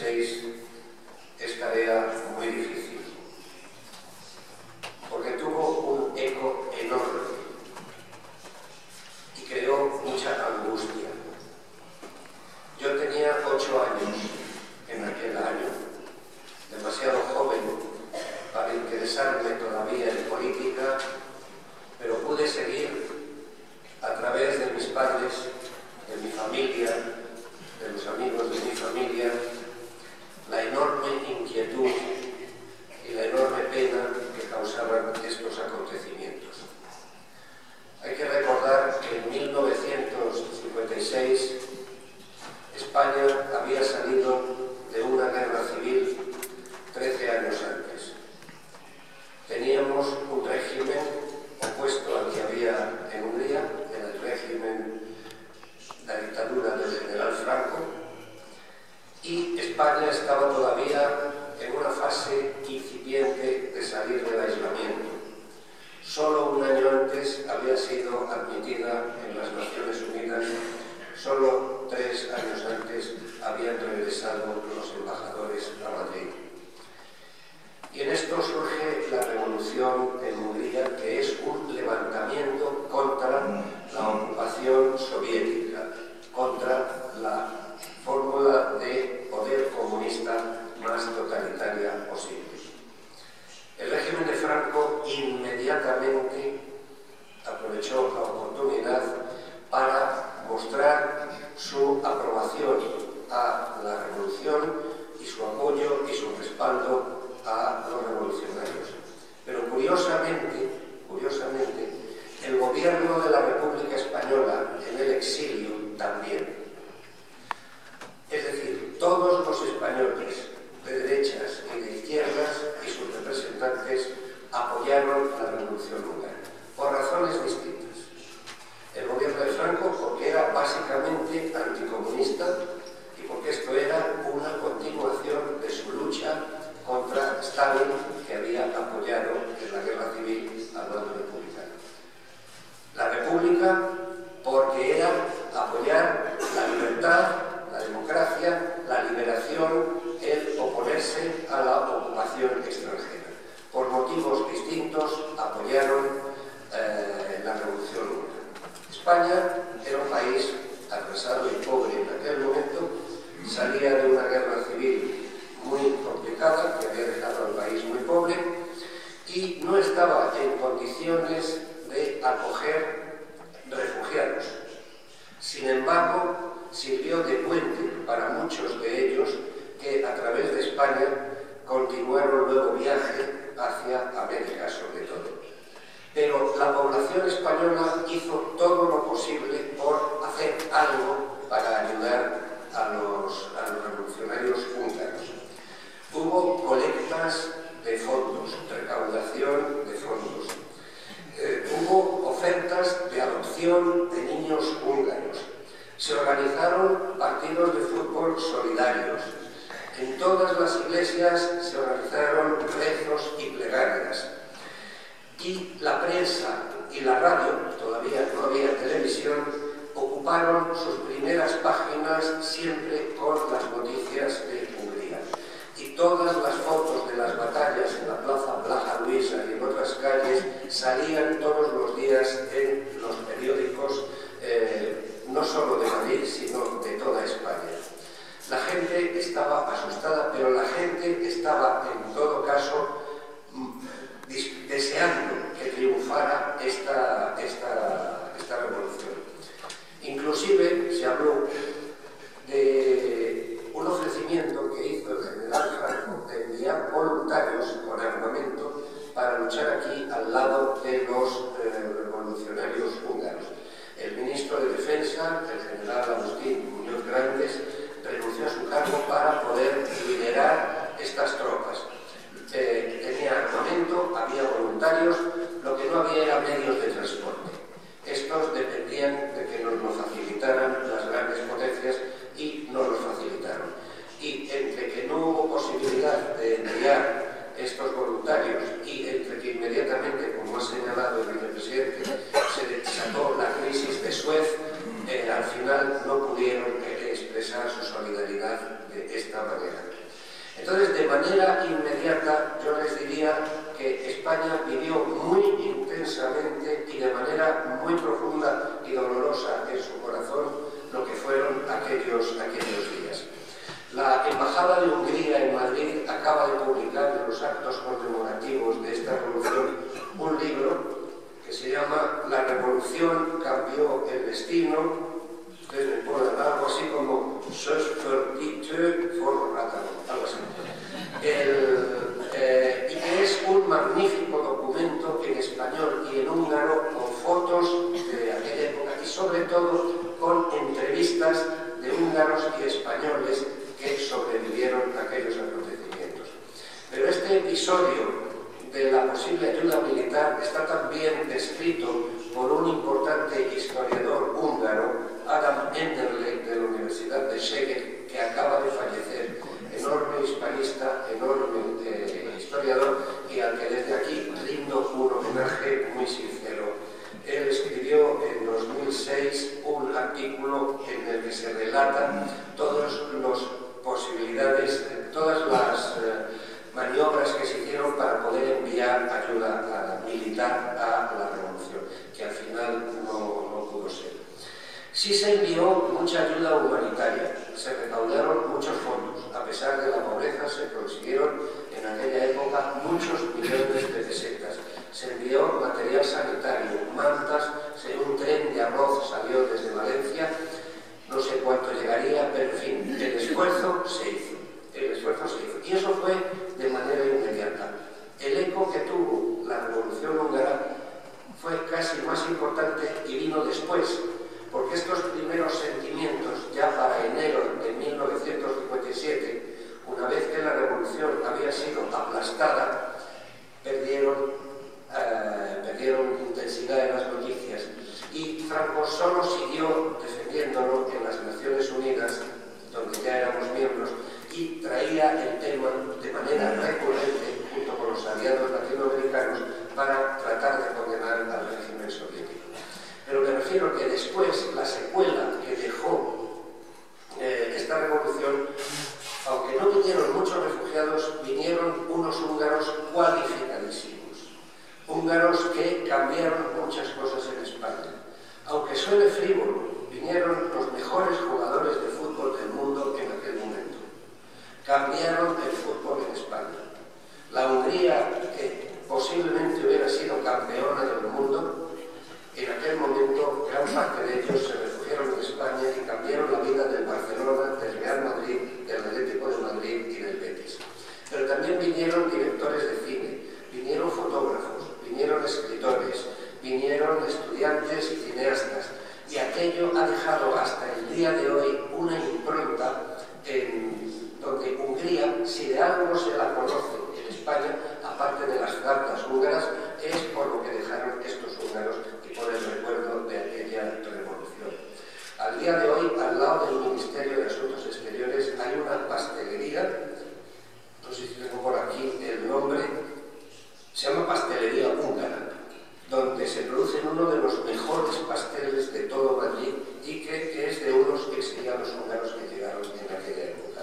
56 es tarea muy difícil, porque tuvo un eco enorme y creó mucha angustia. Yo tenía 8 años en aquel año, demasiado joven para interesarme todavía en política, pero pude seguir a través de mis padres, de mi familia, de los amigos de mi familia, la enorme inquietud y la enorme pena que causaban estos acontecimientos. Hay que recordar que en 1956 España había salido de una guerra civil 13 años antes. Teníamos un régimen opuesto al que había en Hungría, era el régimen, la dictadura del general Franco, y España estaba todavía en una fase incipiente de salir del aislamiento. Solo un año antes había sido admitida en las Naciones Unidas, solo 3 años antes habían regresado los embajadores a Madrid. Y en esto surge la revolución en Hungría, que es un levantamiento contra la ocupación soviética, contra la fórmula de poder comunista más totalitaria posible. El régimen de Franco inmediatamente aprovechó la oportunidad para mostrar su aprobación a la revolución y su apoyo y su respaldo a los revolucionarios. Pero curiosamente, el gobierno de la República Española en el exilio también. Es decir, todos los españoles de derechas y de izquierdas y sus representantes apoyaron la revolución húngara, por razones distintas. El gobierno de Franco porque era básicamente anticomunista y porque esto era una continuación de su lucha contra Stalin, que había apoyado en la guerra civil al bando republicano. La República porque era apoyar la libertad, la democracia, la liberación, el oponerse a la ocupación extranjera. Por motivos distintos apoyaron la revolución húngara. España era un país atrasado y pobre en aquel momento, salía de una guerra civil muy complicada, que había dejado al país muy pobre, y no estaba en condiciones de acoger refugiados. Sin embargo, sirvió de puente para muchos de ellos que a través de España continuaron luego viaje hacia América sobre todo. Pero la población española hizo todo lo posible por hacer algo para ayudar a los revolucionarios húngaros. Hubo colectas de fondos, recaudación de fondos. Hubo ofertas de adopción de niños húngaros. Se organizaron partidos de fútbol solidarios. En todas las iglesias se organizaron rezos y plegarias. Y la prensa y la radio, todavía no había televisión, ocuparon sus primeras páginas siempre con las noticias de Hungría. Y todas las fotos de las batallas en la plaza Blaha Luisa y en otras calles salían todos los días en los periódicos, no solo de Madrid, sino de toda España. La gente estaba asustada, pero la gente estaba, en todo caso, deseando que triunfara esta revolución. Inclusive se habló de un ofrecimiento que hizo el general Franco de enviar voluntarios con armamento para luchar aquí al lado de los revolucionarios húngaros. El ministro de Defensa, el general Agustín Muñoz Grandes, renunció a su cargo para poder liderar estas tropas. Tenía armamento, había voluntarios, lo que no había era medios de transporte. Estos dependían de que nos lo facilitaran las grandes potencias y no los facilitaron. Y entre que no hubo posibilidad de enviar estos voluntarios y entre que inmediatamente, como ha señalado el vicepresidente, se desató la crisis de Suez, al final no pudieron expresar su solidaridad de esta manera. Entonces, de manera inmediata, yo les diría que España vivió muy intensamente y de manera muy profunda y dolorosa en su corazón lo que fueron aquellos días. La Embajada de Hungría en Madrid acaba de publicar en los actos conmemorativos de esta revolución un libro que se llama La Revolución cambió el destino. Ustedes me ponen algo así como "Sos verdichte for Ratalo", algo así. Y que es un magnífico documento en español y en húngaro con fotos de aquella época y sobre todo con entrevistas de húngaros y españoles que sobrevivieron a aquellos acontecimientos. Pero este episodio de la posible ayuda militar está también descrito por un importante historiador húngaro, Adam Enderle, de la Universidad de Szeged, que acaba de fallecer, enorme hispanista, enorme historiador, y al que desde aquí rindo un homenaje muy sincero. Él escribió en 2006 un artículo en el que se relatan todas las posibilidades, todas las maniobras que se hicieron para poder enviar ayuda militar a la revolución, que al final no pudo ser. Sí se envió mucha ayuda humanitaria, se recaudaron muchos fondos, a pesar de la pobreza se consiguieron en aquella época muchos millones de pesetas. Se envió material sanitario, mantas, un tren de arroz salió desde Valencia, no sé cuánto llegaría, pero en fin, el esfuerzo se hizo. Y eso fue de manera inmediata. El eco que tuvo la Revolución Húngara fue casi más importante y vino después, porque estos primeros sentimientos, ya para enero de 1957, una vez que la revolución había sido aplastada, perdieron intensidad en las noticias. Y Franco solo siguió defendiéndolo en las Naciones Unidas, donde ya éramos miembros, y traía el tema de manera recurrente, junto con los aliados latinoamericanos, para tratar de condenar al régimen soviético. Pero me refiero que después, la secuela que dejó esta revolución, aunque no vinieron muchos refugiados, vinieron unos húngaros cualificadísimos. Húngaros que cambiaron muchas cosas en España. Aunque suene frívolo, vinieron los mejores jugadores de fútbol del mundo en aquel momento. Cambiaron el fútbol en España. La Hungría, que posiblemente hubiera sido campeona del mundo, en aquel momento gran parte de ellos se refugiaron en España y cambiaron la vida del Barcelona, del Real Madrid, del Atlético de Madrid y del Betis. Pero también vinieron directores de cine, vinieron fotógrafos, vinieron escritores, vinieron estudiantes y cineastas, y aquello ha dejado hasta el día de hoy una impronta donde Hungría, si de algo se la conoce en España, aparte de las cartas húngaras, es por lo que dejaron estos húngaros y por el recuerdo de aquella revolución. Al día de hoy, al lado del Ministerio de Asuntos Exteriores, hay una pastelería, no sé si tengo por aquí el nombre, se llama Pastelería Húngara, donde se producen uno de los mejores pasteles de todo Madrid y que es de unos exiliados húngaros que llegaron en aquella época.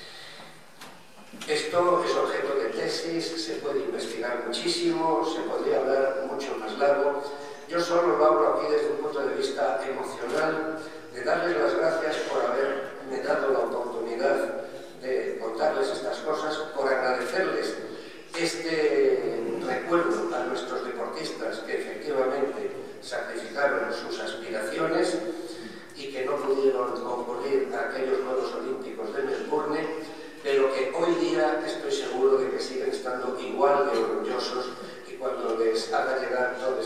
Esto es objeto de tesis, se puede investigar muchísimo, se podría hablar mucho más largo. Yo solo lo hablo aquí desde un punto de vista emocional, de darles las gracias por haberme dado la oportunidad de contarles estas cosas, por agradecerles este recuerdo a nuestros deportistas que efectivamente sacrificaron sus aspiraciones y que no pudieron concurrir a aquellos Juegos Olímpicos de Melbourne, pero que hoy día estoy seguro de que siguen estando igual de orgullosos, y cuando les haga llegar todo